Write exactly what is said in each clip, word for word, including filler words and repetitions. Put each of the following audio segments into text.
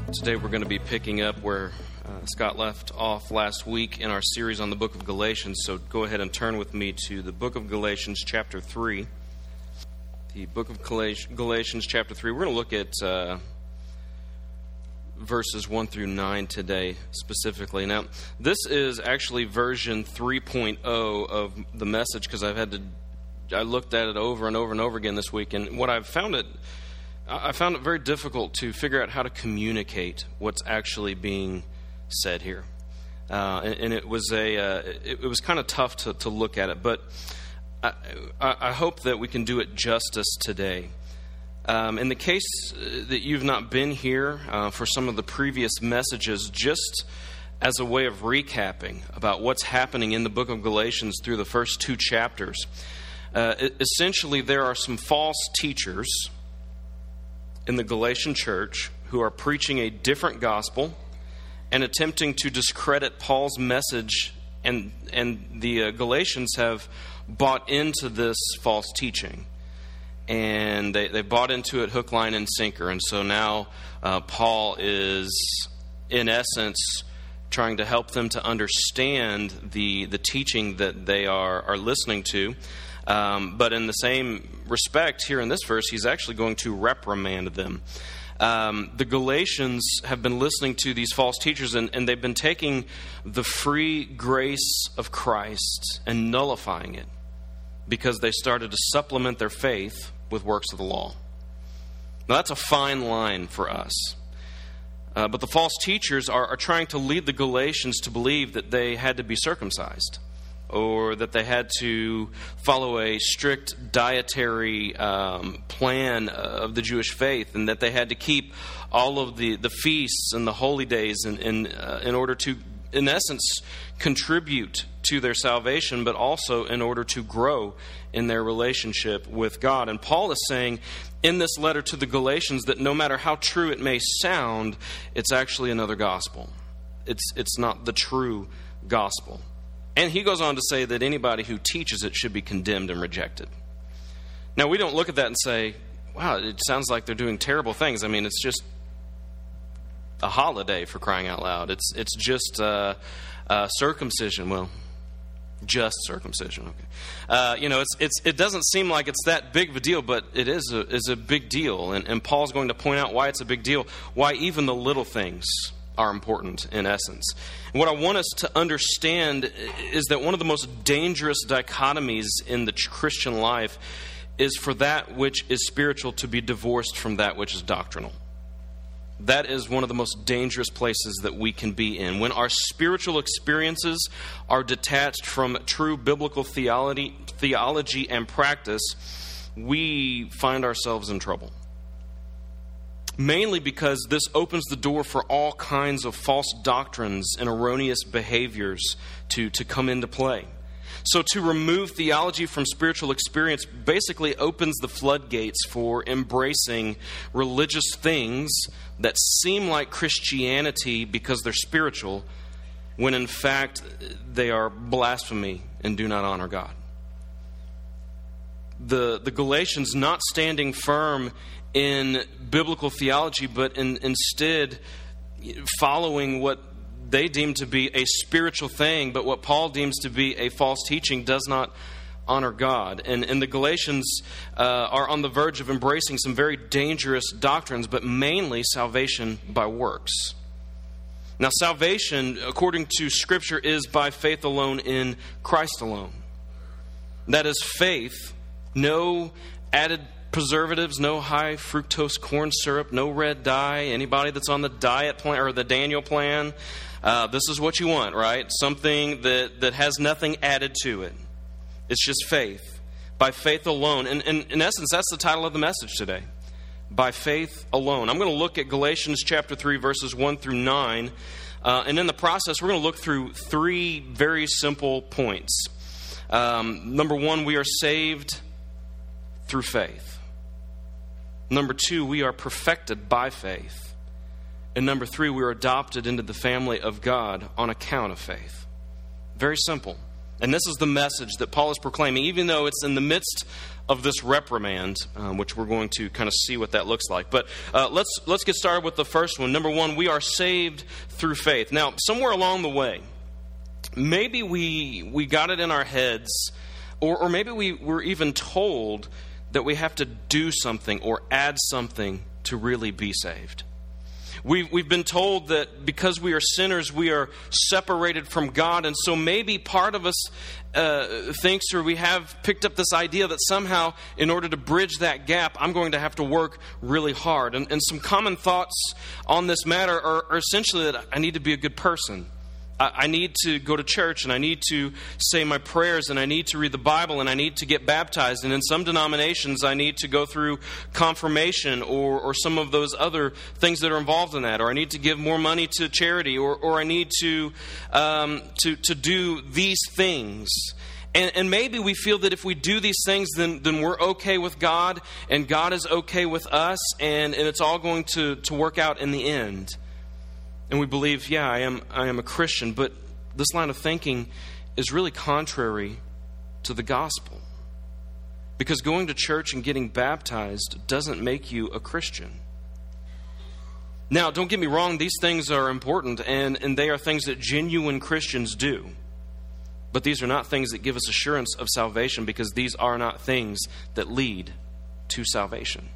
Today we're going to be picking up where uh, Scott left off last week in our series on the book of Galatians. So go ahead and turn with me to the book of Galatians chapter three. The book of Galatians chapter three. We're going to look at uh, verses one through nine today specifically. Now, this is actually version three point oh of the message because I've had to, I looked at it over and over and over again this week. And what I've found it I found it very difficult to figure out how to communicate what's actually being said here, uh, and, and it was a uh, it, it was kind of tough to, to look at it. But I, I hope that we can do it justice today. Um, in the case that you've not been here uh, for some of the previous messages, just as a way of recapping about what's happening in the book of Galatians through the first two chapters, uh, essentially there are some false teachers in the Galatian church who are preaching a different gospel and attempting to discredit Paul's message, and and the uh, Galatians have bought into this false teaching, and they they bought into it hook, line, and sinker. And so now uh, Paul is, in essence, trying to help them to understand the the teaching that they are are listening to. Um, but in the same respect, here in this verse, he's actually going to reprimand them. Um, the Galatians have been listening to these false teachers, and, and they've been taking the free grace of Christ and nullifying it because they started to supplement their faith with works of the law. Now, that's a fine line for us. Uh, but the false teachers are, are trying to lead the Galatians to believe that they had to be circumcised, or that they had to follow a strict dietary um, plan of the Jewish faith, and that they had to keep all of the, the feasts and the holy days in, in, uh, in order to, in essence, contribute to their salvation, but also in order to grow in their relationship with God. And Paul is saying in this letter to the Galatians that no matter how true it may sound, it's actually another gospel. It's, it's not the true gospel. And he goes on to say that anybody who teaches it should be condemned and rejected. Now, we don't look at that and say, wow, it sounds like they're doing terrible things. I mean, it's just a holiday, for crying out loud. It's it's just uh, uh, circumcision. Well, just circumcision. Okay, uh, you know, it's it's it doesn't seem like it's that big of a deal, but it is a is a big deal. And, and Paul's going to point out why it's a big deal, why even the little things are important in essence. And what I want us to understand is that one of the most dangerous dichotomies in the Christian life is for that which is spiritual to be divorced from that which is doctrinal. That is one of the most dangerous places that we can be in. When our spiritual experiences are detached from true biblical theology, theology and practice, we find ourselves in trouble. Mainly because this opens the door for all kinds of false doctrines and erroneous behaviors to, to come into play. So to remove theology from spiritual experience basically opens the floodgates for embracing religious things that seem like Christianity because they're spiritual, when in fact they are blasphemy and do not honor God. The, the Galatians not standing firm in biblical theology, but in, instead following what they deem to be a spiritual thing, but what Paul deems to be a false teaching, does not honor God. And, and the Galatians uh, are on the verge of embracing some very dangerous doctrines, but mainly salvation by works. Now, salvation, according to Scripture, is by faith alone in Christ alone. That is faith, no added preservatives, no high fructose corn syrup, no red dye. Anybody that's on the diet plan or the Daniel plan, uh, this is what you want, right? Something that, that has nothing added to it. It's just faith. By faith alone. And, and in essence, that's the title of the message today. By faith alone. I'm going to look at Galatians chapter three, verses one through nine. Uh, and in the process, we're going to look through three very simple points. Um, number one, we are saved through faith. Number two, we are perfected by faith. And number three, we are adopted into the family of God on account of faith. Very simple. And this is the message that Paul is proclaiming, even though it's in the midst of this reprimand, um, which we're going to kind of see what that looks like. But uh, let's let's get started with the first one. Number one, we are saved through faith. Now, somewhere along the way, maybe we we got it in our heads, or, or maybe we were even told that we have to do something or add something to really be saved. We've, we've been told that because we are sinners, we are separated from God. And so maybe part of us uh, thinks, or we have picked up this idea that somehow in order to bridge that gap, I'm going to have to work really hard. And, and some common thoughts on this matter are, are essentially that I need to be a good person. I need to go to church, and I need to say my prayers, and I need to read the Bible, and I need to get baptized. And in some denominations, I need to go through confirmation or, or some of those other things that are involved in that. Or I need to give more money to charity, or, or I need to, um, to, to do these things. And, and maybe we feel that if we do these things, then, then we're okay with God, and God is okay with us, and, and it's all going to, to work out in the end. And we believe, yeah, I am I am a Christian, but this line of thinking is really contrary to the gospel. Because going to church and getting baptized doesn't make you a Christian. Now, don't get me wrong, these things are important, and, and they are things that genuine Christians do. But these are not things that give us assurance of salvation, because these are not things that lead to salvation.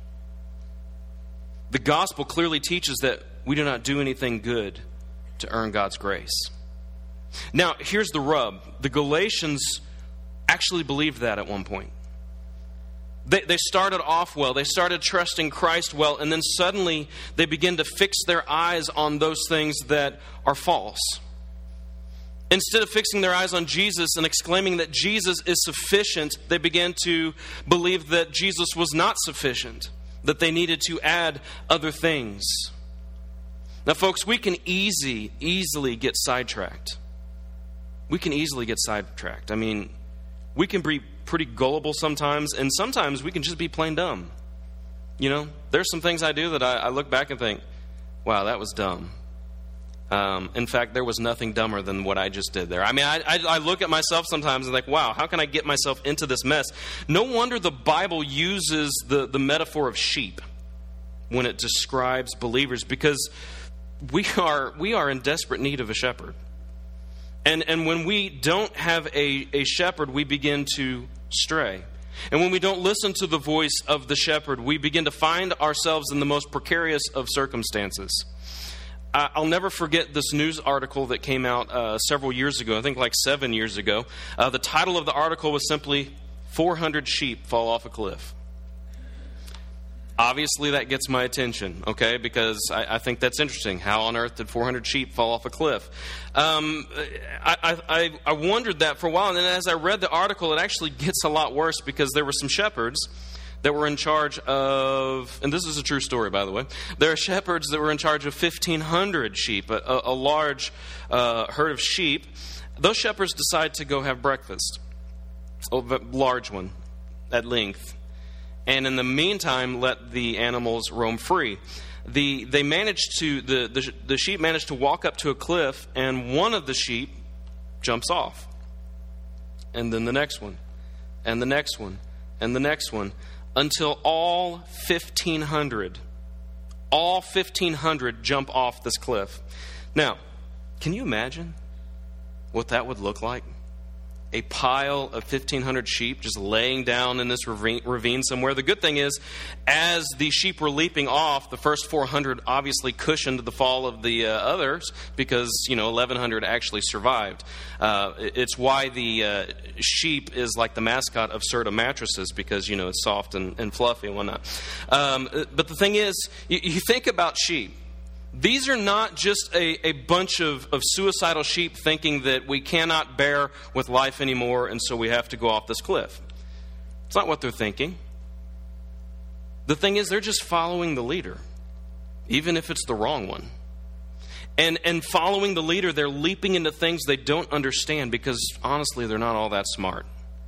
The gospel clearly teaches that we do not do anything good to earn God's grace. Now, here's the rub. The Galatians actually believed that at one point. They, they started off well. They started trusting Christ well, and then suddenly they begin to fix their eyes on those things that are false. Instead of fixing their eyes on Jesus and exclaiming that Jesus is sufficient, they began to believe that Jesus was not sufficient, that they needed to add other things. Now, folks, we can easy, easily get sidetracked. We can easily get sidetracked. I mean, we can be pretty gullible sometimes, and sometimes we can just be plain dumb. You know, there's some things I do that I, I look back and think, wow, that was dumb. Um, in fact, there was nothing dumber than what I just did there. I mean, I, I, I look at myself sometimes and think, wow, how can I get myself into this mess? No wonder the Bible uses the, the metaphor of sheep when it describes believers, because we are we are in desperate need of a shepherd. And and when we don't have a, a shepherd, we begin to stray. And when we don't listen to the voice of the shepherd, we begin to find ourselves in the most precarious of circumstances. I'll never forget this news article that came out uh, several years ago, I think like seven years ago. Uh, the title of the article was simply, four hundred sheep fall off a cliff. Obviously, that gets my attention, okay, because I, I think that's interesting. How on earth did four hundred sheep fall off a cliff? Um, I, I, I wondered that for a while, and then as I read the article, it actually gets a lot worse, because there were some shepherds that were in charge of, and this is a true story, by the way, there are shepherds that were in charge of fifteen hundred sheep, a, a large uh, herd of sheep. Those shepherds decide to go have breakfast, a large one, at length. And in the meantime, let the animals roam free. The they managed to the, the the sheep managed to walk up to a cliff, and one of the sheep jumps off, and then the next one, and the next one, and the next one, until all fifteen hundred, all fifteen hundred jump off this cliff. Now, can you imagine what that would look like? A pile of fifteen hundred sheep just laying down in this ravine somewhere. The good thing is, as the sheep were leaping off, the first four hundred obviously cushioned the fall of the uh, others, because, you know, eleven hundred actually survived. Uh, it's why the uh, sheep is like the mascot of Serta mattresses, because, you know, it's soft and, and fluffy and whatnot. Um, but the thing is, you, you think about sheep. These are not just a, a bunch of, of suicidal sheep thinking that we cannot bear with life anymore, and so we have to go off this cliff. It's not what they're thinking. The thing is, they're just following the leader, even if it's the wrong one. And and following the leader, they're leaping into things they don't understand, because honestly, they're not all that smart.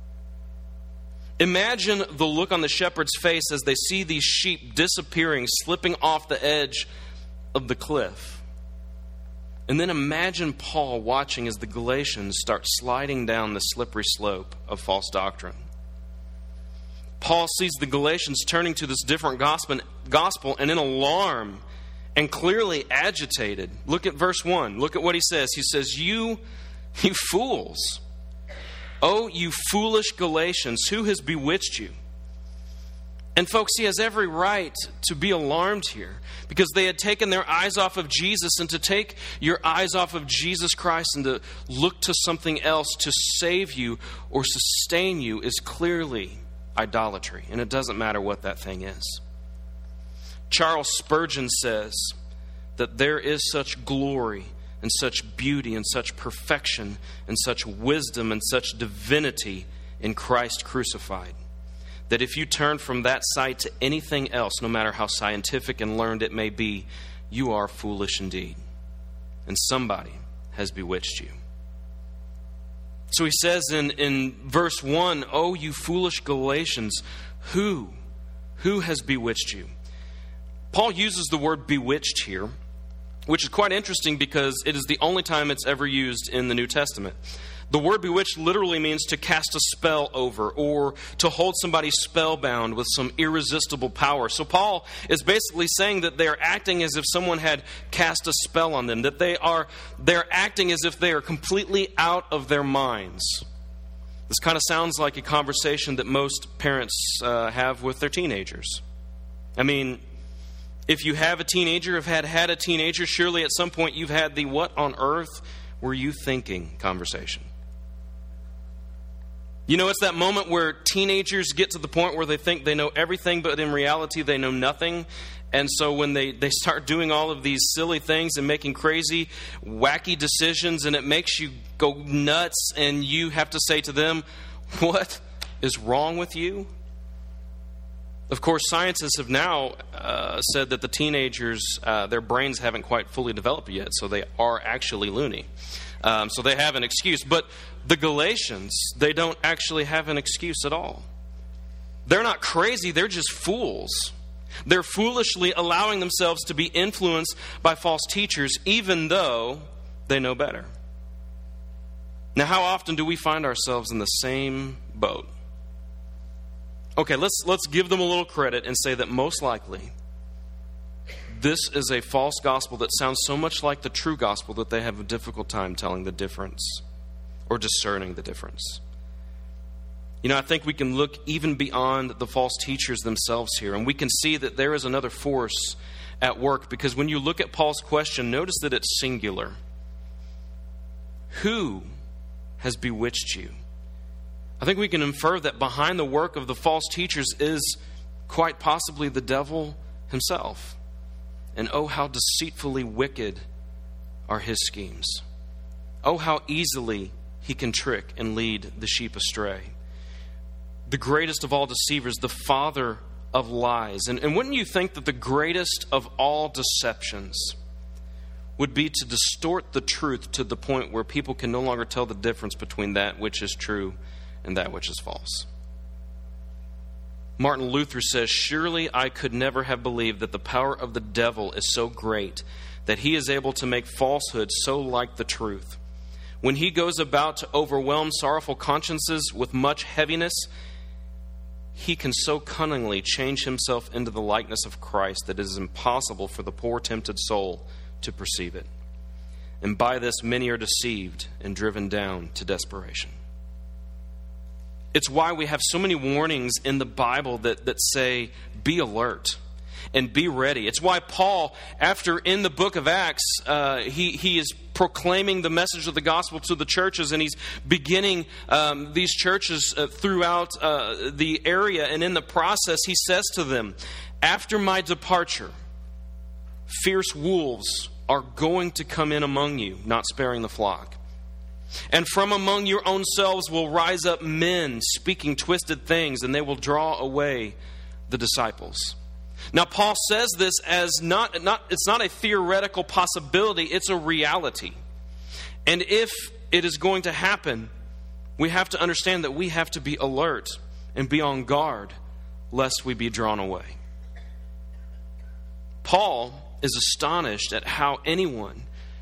Imagine the look on the shepherd's face as they see these sheep disappearing, slipping off the edge of the cliff. And then imagine Paul watching as the Galatians start sliding down the slippery slope of false doctrine. Paul sees the Galatians turning to this different gospel, gospel and in alarm and clearly agitated. Look at verse one. Look at what he says. He says, You, you fools. Oh, you foolish Galatians, who has bewitched you? And folks, he has every right to be alarmed here because they had taken their eyes off of Jesus, and to take your eyes off of Jesus Christ and to look to something else to save you or sustain you is clearly idolatry. And it doesn't matter what that thing is. Charles Spurgeon says that there is such glory and such beauty and such perfection and such wisdom and such divinity in Christ crucified, that if you turn from that sight to anything else, no matter how scientific and learned it may be, you are foolish indeed. And somebody has bewitched you. So he says in, in verse one, Oh, you foolish Galatians, who? Who has bewitched you? Paul uses the word bewitched here, which is quite interesting because it is the only time it's ever used in the New Testament. The word bewitched literally means to cast a spell over or to hold somebody spellbound with some irresistible power. So Paul is basically saying that they're acting as if someone had cast a spell on them, that they are they're acting as if they are completely out of their minds. This kind of sounds like a conversation that most parents uh, have with their teenagers. I mean, if you have a teenager, have had had a teenager, surely at some point you've had the "what on earth were you thinking" conversation. You know, it's that moment where teenagers get to the point where they think they know everything, but in reality they know nothing. And so when they, they start doing all of these silly things and making crazy, wacky decisions, and it makes you go nuts, and you have to say to them, what is wrong with you? Of course, scientists have now uh, said that the teenagers, uh, their brains haven't quite fully developed yet, so they are actually loony. Um, so they have an excuse. But the Galatians, they don't actually have an excuse at all. They're not crazy, they're just fools. They're foolishly allowing themselves to be influenced by false teachers, even though they know better. Now, how often do we find ourselves in the same boat? Okay, let's let's give them a little credit and say that most likely this is a false gospel that sounds so much like the true gospel that they have a difficult time telling the difference or discerning the difference. You know, I think we can look even beyond the false teachers themselves here, and we can see that there is another force at work, because when you look at Paul's question, notice that it's singular. Who has bewitched you? I think we can infer that behind the work of the false teachers is quite possibly the devil himself. And oh, how deceitfully wicked are his schemes. Oh, how easily he can trick and lead the sheep astray. The greatest of all deceivers, the father of lies. And, and wouldn't you think that the greatest of all deceptions would be to distort the truth to the point where people can no longer tell the difference between that which is true and that which is false? Martin Luther says, surely I could never have believed that the power of the devil is so great that he is able to make falsehood so like the truth. When he goes about to overwhelm sorrowful consciences with much heaviness, he can so cunningly change himself into the likeness of Christ that it is impossible for the poor tempted soul to perceive it. And by this many are deceived and driven down to desperation. It's why we have so many warnings in the Bible that, that say, be alert and be ready. It's why Paul, after in the book of Acts, uh, he, he is proclaiming the message of the gospel to the churches, and he's beginning um, these churches uh, throughout uh, the area. And in the process, he says to them, after my departure, fierce wolves are going to come in among you, not sparing the flock. And from among your own selves will rise up men speaking twisted things, and they will draw away the disciples. Now, Paul says this as not, not it's not a theoretical possibility, it's a reality. And if it is going to happen, we have to understand that we have to be alert and be on guard lest we be drawn away. Paul is astonished at how anyone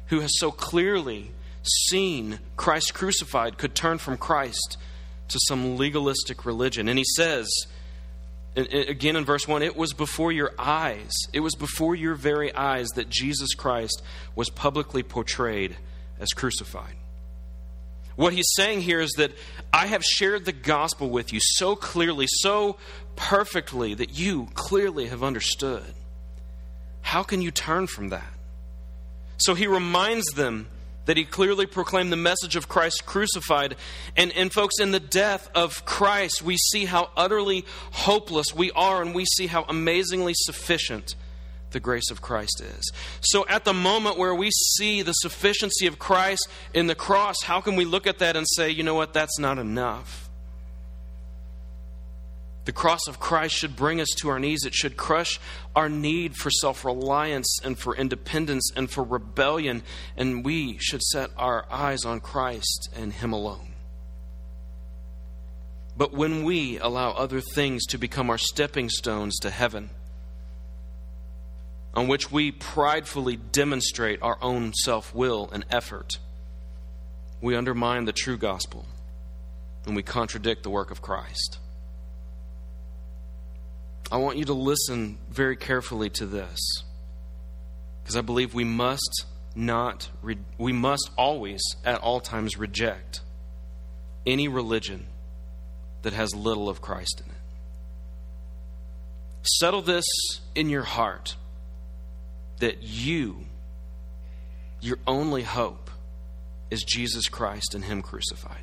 who has so clearly seen Christ crucified could turn from Christ to some legalistic religion. And he says, again in verse one, it was before your eyes, it was before your very eyes that Jesus Christ was publicly portrayed as crucified. What he's saying here is that I have shared the gospel with you so clearly, so perfectly, that you clearly have understood. How can you turn from that? So he reminds them that he clearly proclaimed the message of Christ crucified. And, and folks, in the death of Christ, we see how utterly hopeless we are, and we see how amazingly sufficient the grace of Christ is. So at the moment where we see the sufficiency of Christ in the cross, how can we look at that and say, you know what, that's not enough? The cross of Christ should bring us to our knees. It should crush our need for self-reliance and for independence and for rebellion. And we should set our eyes on Christ and Him alone. But when we allow other things to become our stepping stones to heaven, on which we pridefully demonstrate our own self-will and effort, we undermine the true gospel and we contradict the work of Christ. I want you to listen very carefully to this, because I believe we must not, re- we must always, at all times, reject any religion that has little of Christ in it. Settle this in your heart, that you, your only hope, is Jesus Christ and Him crucified.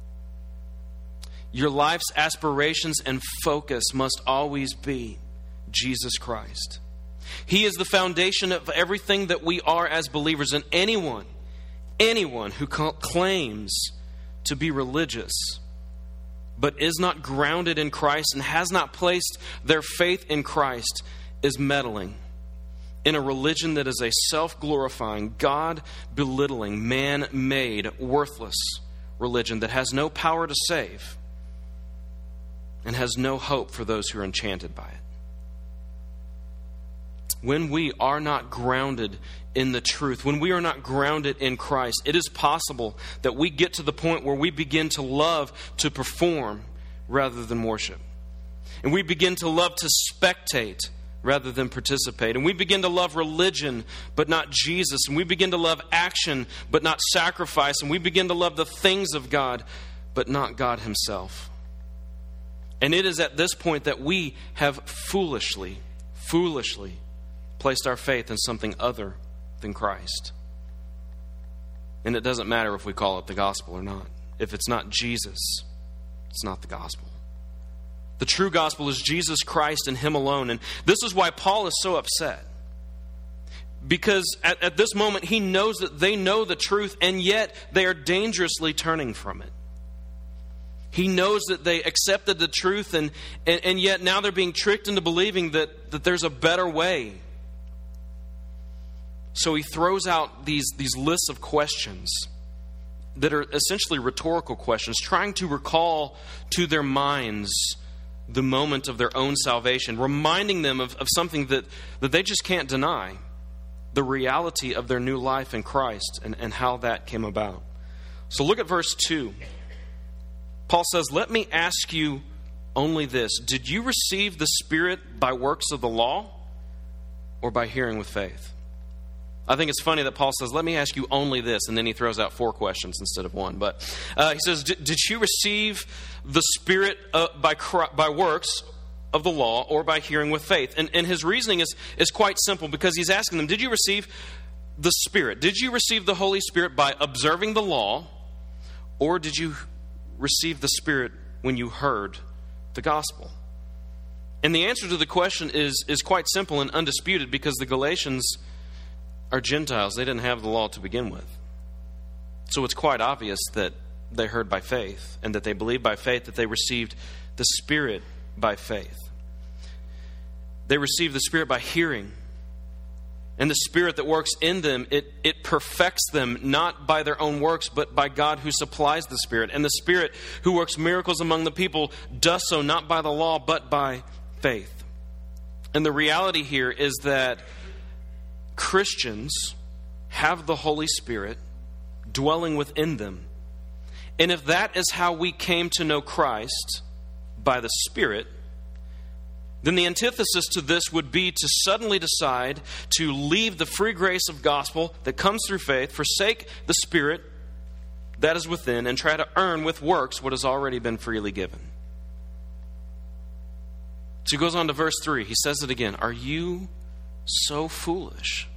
Your life's aspirations and focus must always be Jesus Christ. He is the foundation of everything that we are as believers. And anyone, anyone who claims to be religious but is not grounded in Christ and has not placed their faith in Christ is meddling in a religion that is a self-glorifying, God-belittling, man-made, worthless religion that has no power to save and has no hope for those who are enchanted by it. When we are not grounded in the truth, when we are not grounded in Christ, it is possible that we get to the point where we begin to love to perform rather than worship. And we begin to love to spectate rather than participate. And we begin to love religion, but not Jesus. And we begin to love action, but not sacrifice. And we begin to love the things of God, but not God Himself. And it is at this point that we have foolishly, foolishly placed our faith in something other than Christ. And it doesn't matter if we call it the gospel or not. If it's not Jesus, it's not the gospel. The true gospel is Jesus Christ and Him alone. And this is why Paul is so upset. Because at, at this moment, he knows that they know the truth, and yet they are dangerously turning from it. He knows that they accepted the truth, and, and, and yet now they're being tricked into believing that, that there's a better way. So he throws out these, these lists of questions that are essentially rhetorical questions, trying to recall to their minds the moment of their own salvation, reminding them of, of something that, that they just can't deny, the reality of their new life in Christ and, and how that came about. So look at verse two. Paul says, "Let me ask you only this. Did you receive the Spirit by works of the law or by hearing with faith?" I think it's funny that Paul says, "Let me ask you only this," and then he throws out four questions instead of one. But uh, he says, did you receive the Spirit uh, by by works of the law or by hearing with faith? And, and his reasoning is, is quite simple, because he's asking them, did you receive the Spirit? Did you receive the Holy Spirit by observing the law, or did you receive the Spirit when you heard the gospel? And the answer to the question is, is quite simple and undisputed, because the Galatians are Gentiles. They didn't have the law to begin with. So it's quite obvious that they heard by faith, and that they believed by faith, that they received the Spirit by faith. They received the Spirit by hearing. And the Spirit that works in them, it, it perfects them, not by their own works, but by God who supplies the Spirit. And the Spirit who works miracles among the people does so not by the law, but by faith. And the reality here is that Christians have the Holy Spirit dwelling within them. And if that is how we came to know Christ, by the Spirit, then the antithesis to this would be to suddenly decide to leave the free grace of gospel that comes through faith, forsake the Spirit that is within, and try to earn with works what has already been freely given. So he goes on to verse three. He says it again. Are you so foolish?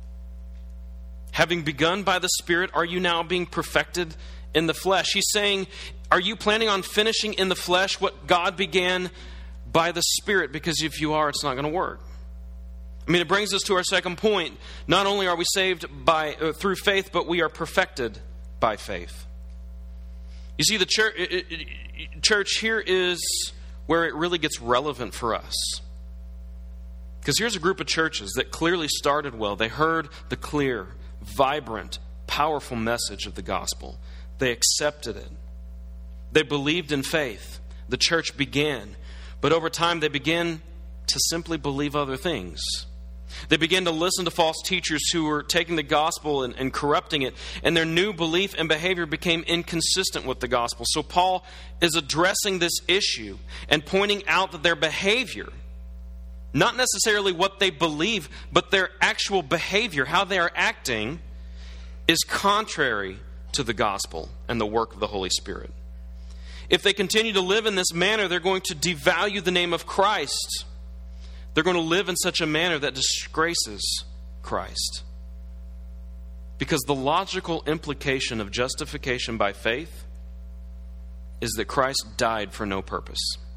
Having begun by the Spirit, are you now being perfected in the flesh? He's saying, are you planning on finishing in the flesh what God began by the Spirit? Because if you are, it's not going to work. I mean, it brings us to our second point. Not only are we saved by uh, through faith, but we are perfected by faith. You see, the church, it, it, church here is where it really gets relevant for us. Because here's a group of churches that clearly started well. They heard the clear, vibrant, powerful message of the gospel. They accepted it. They believed in faith. The church began. But over time, they began to simply believe other things. They began to listen to false teachers who were taking the gospel and, and corrupting it, and their new belief and behavior became inconsistent with the gospel. So Paul is addressing this issue and pointing out that their behavior, not necessarily what they believe, but their actual behavior, how they are acting, is contrary to the gospel and the work of the Holy Spirit. If they continue to live in this manner, they're going to devalue the name of Christ. They're going to live in such a manner that disgraces Christ. Because the logical implication of justification by faith is that Christ died for no purpose.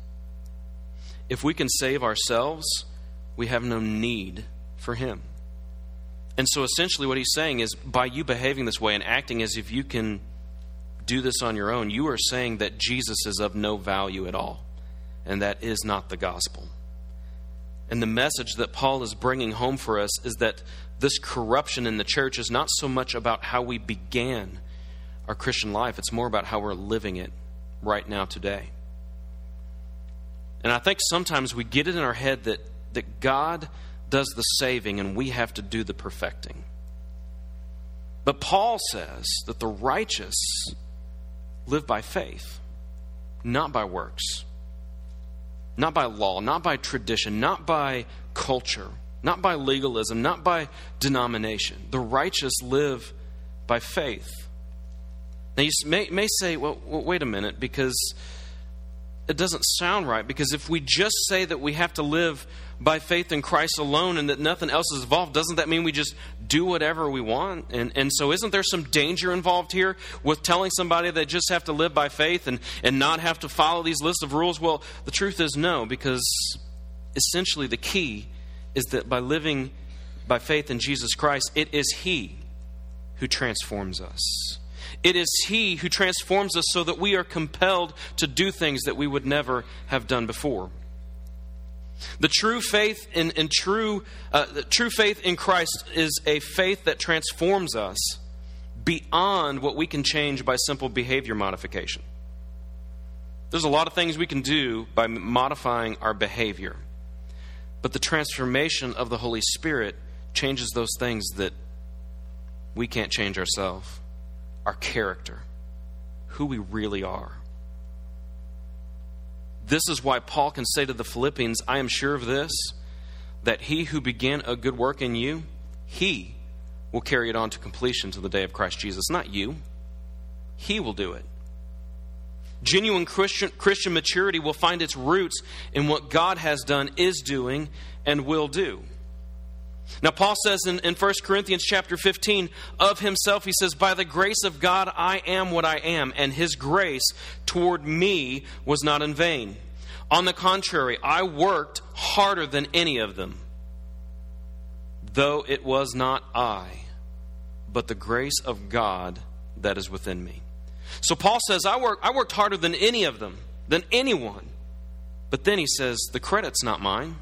If we can save ourselves, we have no need for Him. And so essentially what he's saying is, by you behaving this way and acting as if you can do this on your own, you are saying that Jesus is of no value at all. And that is not the gospel. And the message that Paul is bringing home for us is that this corruption in the church is not so much about how we began our Christian life. It's more about how we're living it right now today. And I think sometimes we get it in our head that, that God does the saving and we have to do the perfecting. But Paul says that the righteous live by faith, not by works. Not by law, not by tradition, not by culture, not by legalism, not by denomination. The righteous live by faith. Now you may, may say, well, well, wait a minute, because it doesn't sound right. Because if we just say that we have to live by faith in Christ alone and that nothing else is involved, doesn't that mean we just do whatever we want? And and so isn't there some danger involved here with telling somebody they just have to live by faith and, and not have to follow these lists of rules? Well, the truth is no, because essentially the key is that by living by faith in Jesus Christ, it is He who transforms us. It is He who transforms us so that we are compelled to do things that we would never have done before. The true faith in, in true uh, the true faith in Christ is a faith that transforms us beyond what we can change by simple behavior modification. There's a lot of things we can do by modifying our behavior, but the transformation of the Holy Spirit changes those things that we can't change ourselves. Our character, who we really are. This is why Paul can say to the Philippians, I am sure of this, that He who began a good work in you, He will carry it on to completion to the day of Christ Jesus. Not you. He will do it. Genuine Christian, Christian maturity will find its roots in what God has done, is doing, and will do. Now, Paul says in, in First Corinthians chapter fifteen, of himself, he says, by the grace of God, I am what I am, and His grace toward me was not in vain. On the contrary, I worked harder than any of them, though it was not I, but the grace of God that is within me. So Paul says, I work, I worked harder than any of them, than anyone. But then he says, the credit's not mine.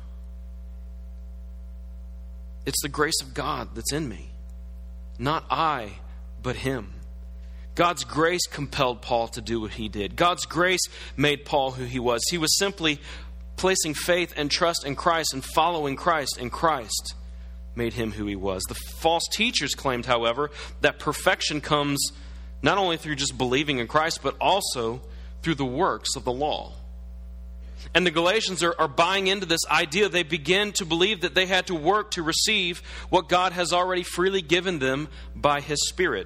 It's the grace of God that's in me. Not I, but Him. God's grace compelled Paul to do what he did. God's grace made Paul who he was. He was simply placing faith and trust in Christ and following Christ in Christ. made him who he was. The false teachers claimed, however, that perfection comes not only through just believing in Christ, but also through the works of the law. And the Galatians are, are buying into this idea. They begin to believe that they had to work to receive what God has already freely given them by His Spirit.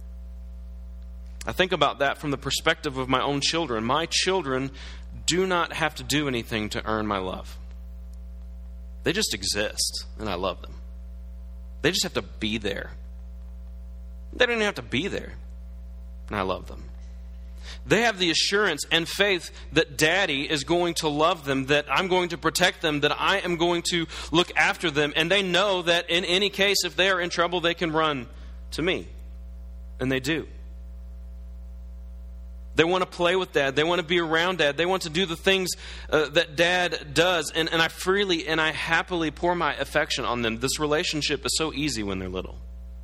I think about that from the perspective of my own children. My children do not have to do anything to earn my love. They just exist, and I love them. They just have to be there. They don't even have to be there, and I love them. They have the assurance and faith that Daddy is going to love them, that I'm going to protect them, that I am going to look after them. And they know that in any case, if they are in trouble, they can run to me. And they do. They want to play with Dad. They want to be around Dad. They want to do the things uh, that Dad does. And, and I freely and I happily pour my affection on them. This relationship is so easy when they're little.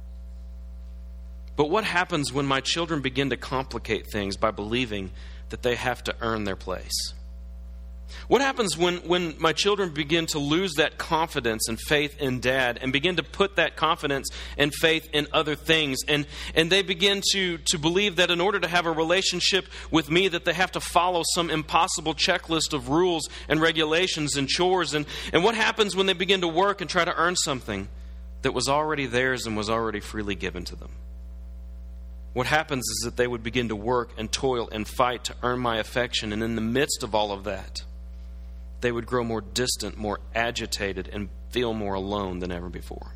But what happens when my children begin to complicate things by believing that they have to earn their place? What happens when, when my children begin to lose that confidence and faith in Dad and begin to put that confidence and faith in other things, and, and they begin to, to believe that in order to have a relationship with me that they have to follow some impossible checklist of rules and regulations and chores? And, and what happens when they begin to work and try to earn something that was already theirs and was already freely given to them? What happens is that they would begin to work and toil and fight to earn my affection. And in the midst of all of that, they would grow more distant, more agitated, and feel more alone than ever before.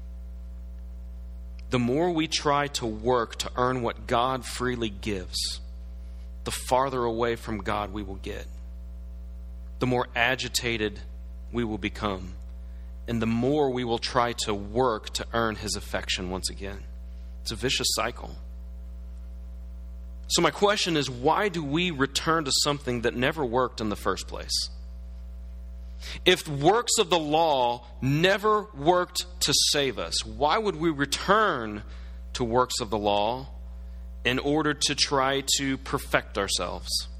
The more we try to work to earn what God freely gives, the farther away from God we will get. The more agitated we will become. And the more we will try to work to earn His affection once again. It's a vicious cycle. So my question is, why do we return to something that never worked in the first place? If works of the law never worked to save us, why would we return to works of the law in order to try to perfect ourselves?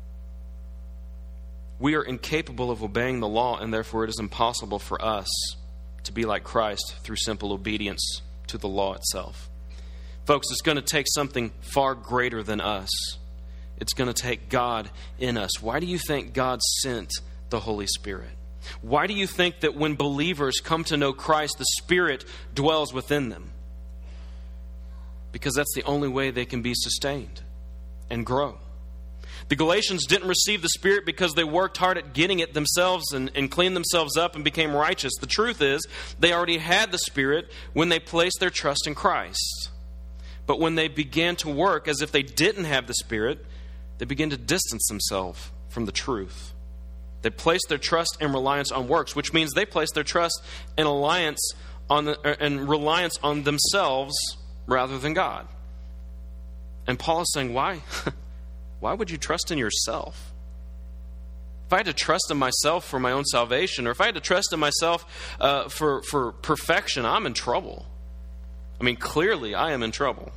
We are incapable of obeying the law, and therefore it is impossible for us to be like Christ through simple obedience to the law itself. Folks, it's going to take something far greater than us. It's going to take God in us. Why do you think God sent the Holy Spirit? Why do you think that when believers come to know Christ, the Spirit dwells within them? Because that's the only way they can be sustained and grow. The Galatians didn't receive the Spirit because they worked hard at getting it themselves and, and cleaned themselves up and became righteous. The truth is, they already had the Spirit when they placed their trust in Christ. But when they began to work as if they didn't have the Spirit, they began to distance themselves from the truth. They placed their trust and reliance on works, which means they placed their trust and alliance on the, and reliance on themselves rather than God. And Paul is saying, why? Why would you trust in yourself? If I had to trust in myself for my own salvation, or if I had to trust in myself uh, for, for perfection, I'm in trouble. I mean, clearly I am in trouble.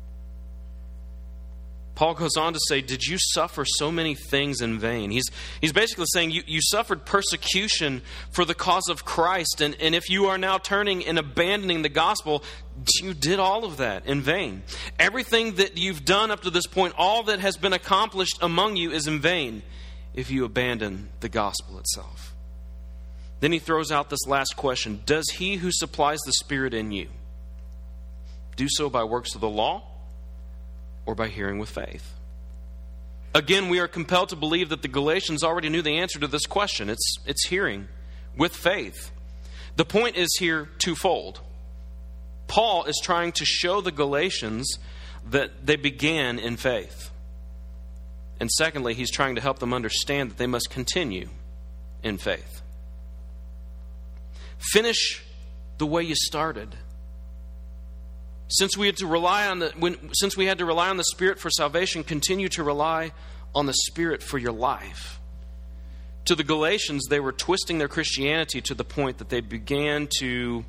Paul goes on to say, did you suffer so many things in vain? He's, he's basically saying you, you suffered persecution for the cause of Christ. And, and if you are now turning and abandoning the gospel, you did all of that in vain. Everything that you've done up to this point, all that has been accomplished among you is in vain if you abandon the gospel itself. Then he throws out this last question. Does he who supplies the Spirit in you do so by works of the law or by hearing with faith? Again, we are compelled to believe that the Galatians already knew the answer to this question. It's, it's hearing with faith. The point is here twofold. Paul is trying to show the Galatians that they began in faith. And secondly, he's trying to help them understand that they must continue in faith. Finish the way you started. Since we had to rely on the when, since we had to rely on the Spirit for salvation, continue to rely on the Spirit for your life. To the Galatians, they were twisting their Christianity to the point that they began to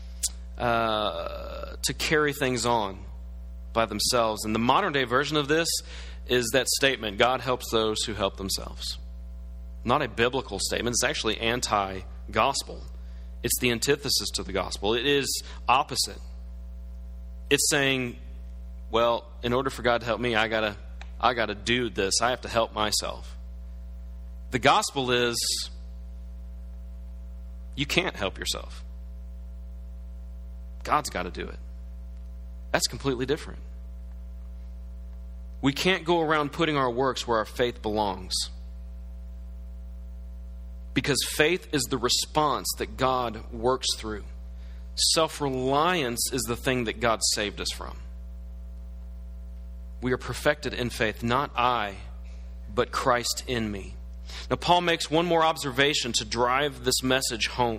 uh, to carry things on by themselves. And the modern day version of this is that statement: God helps those who help themselves. Not a biblical statement. It's actually anti-gospel. It's the antithesis to the gospel. It is opposite. It's saying, well, in order for God to help me, I gotta, I gotta do this. I have to help myself. The gospel is, you can't help yourself. God's got to do it. That's completely different. We can't go around putting our works where our faith belongs. Because faith is the response that God works through. Self-reliance is the thing that God saved us from. We are perfected in faith, not I, but Christ in me. Now, Paul makes one more observation to drive this message home.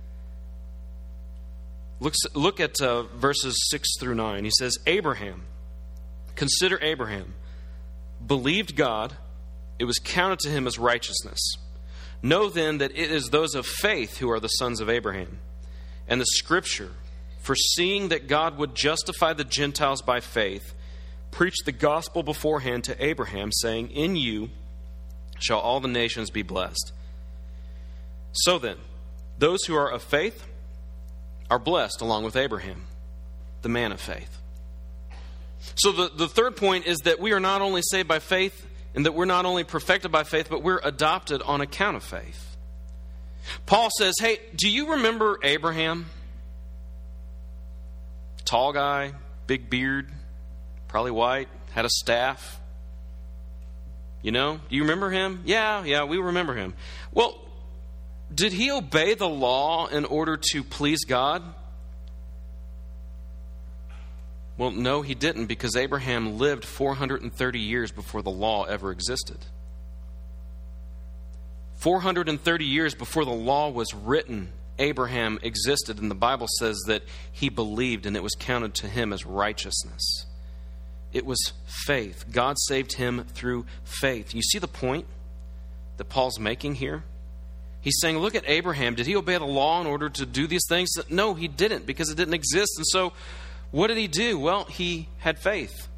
Look, look at uh, verses six through nine. He says, Abraham, consider Abraham, believed God, it was counted to him as righteousness. Know then that it is those of faith who are the sons of Abraham. And the Scripture, foreseeing that God would justify the Gentiles by faith, preached the gospel beforehand to Abraham, saying, in you shall all the nations be blessed. So then, those who are of faith are blessed along with Abraham, the man of faith. So the, the third point is that we are not only saved by faith, and that we're not only perfected by faith, but we're adopted on account of faith. Paul says, hey, do you remember Abraham? Tall guy, big beard, probably white, had a staff. You know, do you remember him? Yeah, yeah, we remember him. Well, did he obey the law in order to please God? Well, no, he didn't, because Abraham lived four hundred thirty years before the law ever existed. four hundred thirty years before the law was written, Abraham existed, and the Bible says that he believed and it was counted to him as righteousness. It was faith. God saved him through faith. You see the point that Paul's making here? He's saying, look at Abraham. Did he obey the law in order to do these things? No, he didn't, because it didn't exist. And so, what did he do? Well, he had faith.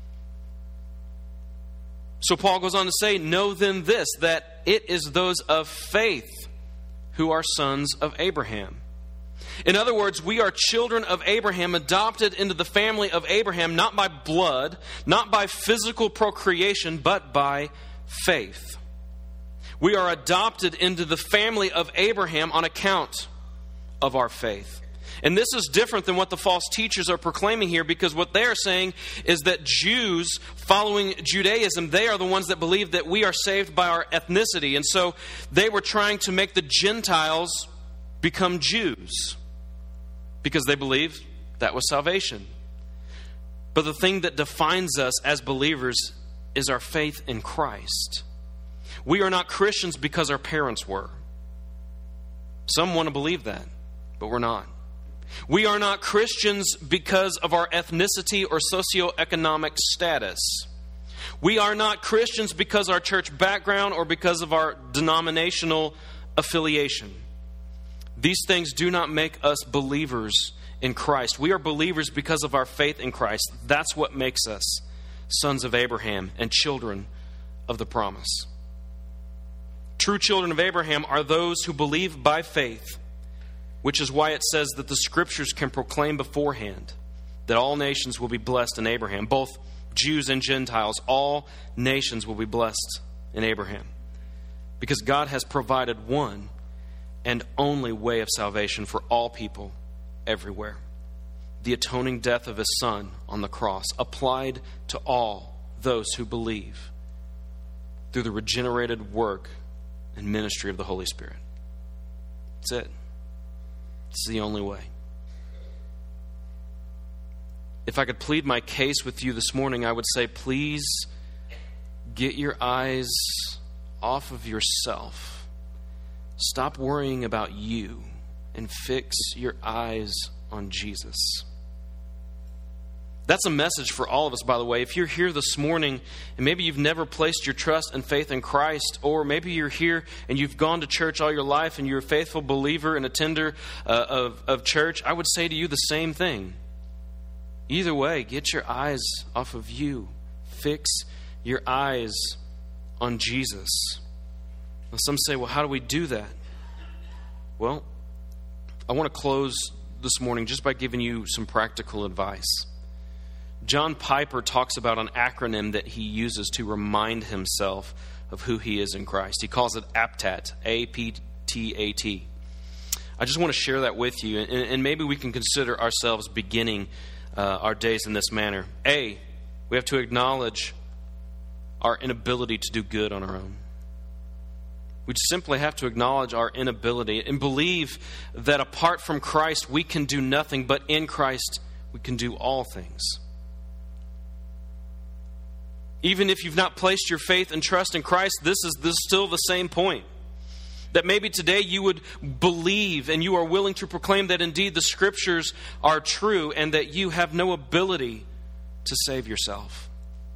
So Paul goes on to say, know then this, that it is those of faith who are sons of Abraham. In other words, we are children of Abraham, adopted into the family of Abraham, not by blood, not by physical procreation, but by faith. We are adopted into the family of Abraham on account of our faith. And this is different than what the false teachers are proclaiming here, because what they are saying is that Jews following Judaism, they are the ones that believe that we are saved by our ethnicity. And so they were trying to make the Gentiles become Jews because they believed that was salvation. But the thing that defines us as believers is our faith in Christ. We are not Christians because our parents were. Some want to believe that, but we're not. We are not Christians because of our ethnicity or socioeconomic status. We are not Christians because of our church background or because of our denominational affiliation. These things do not make us believers in Christ. We are believers because of our faith in Christ. That's what makes us sons of Abraham and children of the promise. True children of Abraham are those who believe by faith, which is why it says that the Scriptures can proclaim beforehand that all nations will be blessed in Abraham. Both Jews and Gentiles, all nations will be blessed in Abraham. Because God has provided one and only way of salvation for all people everywhere. The atoning death of His Son on the cross, applied to all those who believe through the regenerated work and ministry of the Holy Spirit. That's it. It's the only way. If I could plead my case with you this morning, I would say, please get your eyes off of yourself. Stop worrying about you and fix your eyes on Jesus. That's a message for all of us, by the way. If you're here this morning and maybe you've never placed your trust and faith in Christ, or maybe you're here and you've gone to church all your life and you're a faithful believer and attender uh, of, of church, I would say to you the same thing. Either way, get your eyes off of you. Fix your eyes on Jesus. Now, some say, well, how do we do that? Well, I want to close this morning just by giving you some practical advice. John Piper talks about an acronym that he uses to remind himself of who he is in Christ. He calls it APTAT, A P T A T. I just want to share that with you, and, and maybe we can consider ourselves beginning uh, our days in this manner. A, we have to acknowledge our inability to do good on our own. We simply have to acknowledge our inability and believe that apart from Christ, we can do nothing, but in Christ, we can do all things. Even if you've not placed your faith and trust in Christ, this is, this is still the same point. That maybe today you would believe and you are willing to proclaim that indeed the Scriptures are true and that you have no ability to save yourself.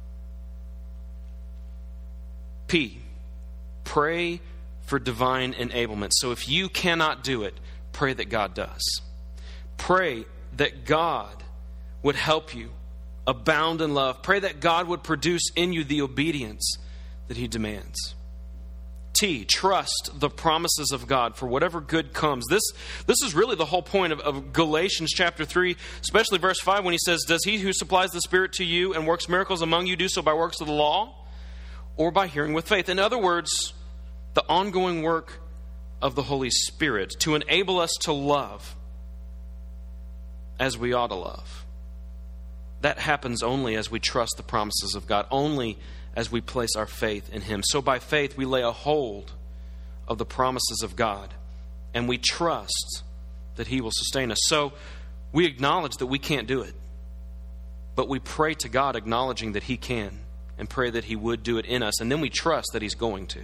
P, pray for divine enablement. So if you cannot do it, pray that God does. Pray that God would help you abound in love. Pray that God would produce in you the obedience that He demands. T, trust the promises of God for whatever good comes. This, this is really the whole point of, of Galatians chapter three, especially verse five, when he says, does he who supplies the Spirit to you and works miracles among you do so by works of the law or by hearing with faith? In other words, the ongoing work of the Holy Spirit to enable us to love as we ought to love. That happens only as we trust the promises of God, only as we place our faith in Him. So by faith, we lay a hold of the promises of God, and we trust that He will sustain us. So we acknowledge that we can't do it, but we pray to God acknowledging that He can, and pray that He would do it in us, and then we trust that He's going to.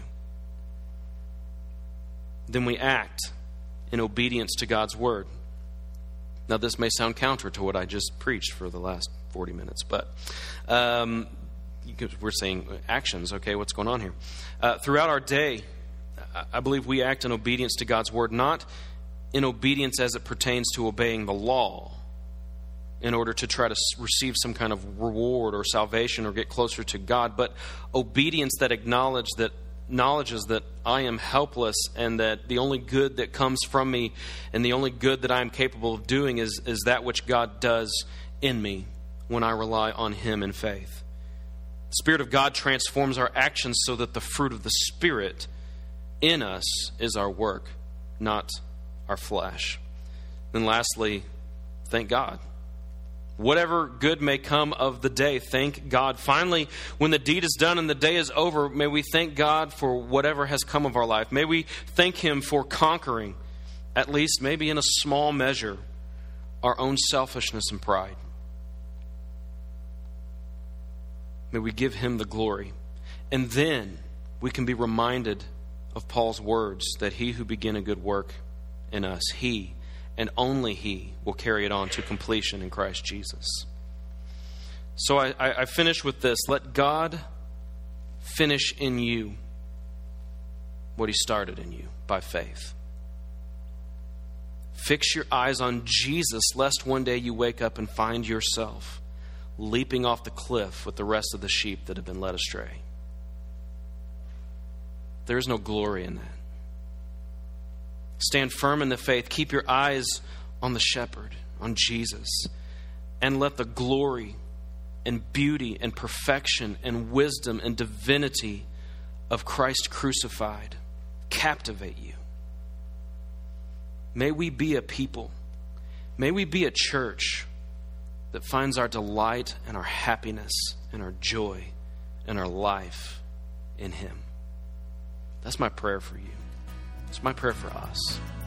Then we act in obedience to God's Word. Now, this may sound counter to what I just preached for the last forty minutes, but um, we're saying actions, okay, what's going on here? Uh, throughout our day, I believe we act in obedience to God's Word, not in obedience as it pertains to obeying the law in order to try to receive some kind of reward or salvation or get closer to God, but obedience that acknowledge that acknowledges that I am helpless and that the only good that comes from me and the only good that I am capable of doing is, is that which God does in me when I rely on Him in faith. The Spirit of God transforms our actions so that the fruit of the Spirit in us is our work, not our flesh. And lastly, thank God. Whatever good may come of the day, thank God. Finally, when the deed is done and the day is over, may we thank God for whatever has come of our life. May we thank Him for conquering, at least maybe in a small measure, our own selfishness and pride. May we give Him the glory. And then we can be reminded of Paul's words that He who began a good work in us, He and only He will carry it on to completion in Christ Jesus. So I, I, I finish with this. Let God finish in you what He started in you by faith. Fix your eyes on Jesus, lest one day you wake up and find yourself leaping off the cliff with the rest of the sheep that have been led astray. There is no glory in that. Stand firm in the faith. Keep your eyes on the shepherd, on Jesus, and let the glory and beauty and perfection and wisdom and divinity of Christ crucified captivate you. May we be a people, may we be a church that finds our delight and our happiness and our joy and our life in Him. That's my prayer for you. It's my prayer for us.